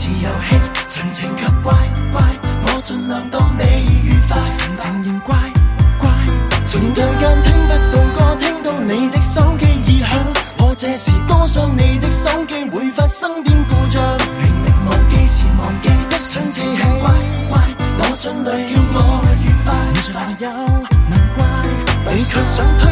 遊戲，陳情及怪怪，我盡量當你愉快。神情仍怪怪，情對間聽不到歌，聽到你的手機已響，我這時多想你的手機會發生點故障。明明忘記是忘記，不想這樣怪怪，我盡量叫我愉快。你做男朋友難怪，你卻想推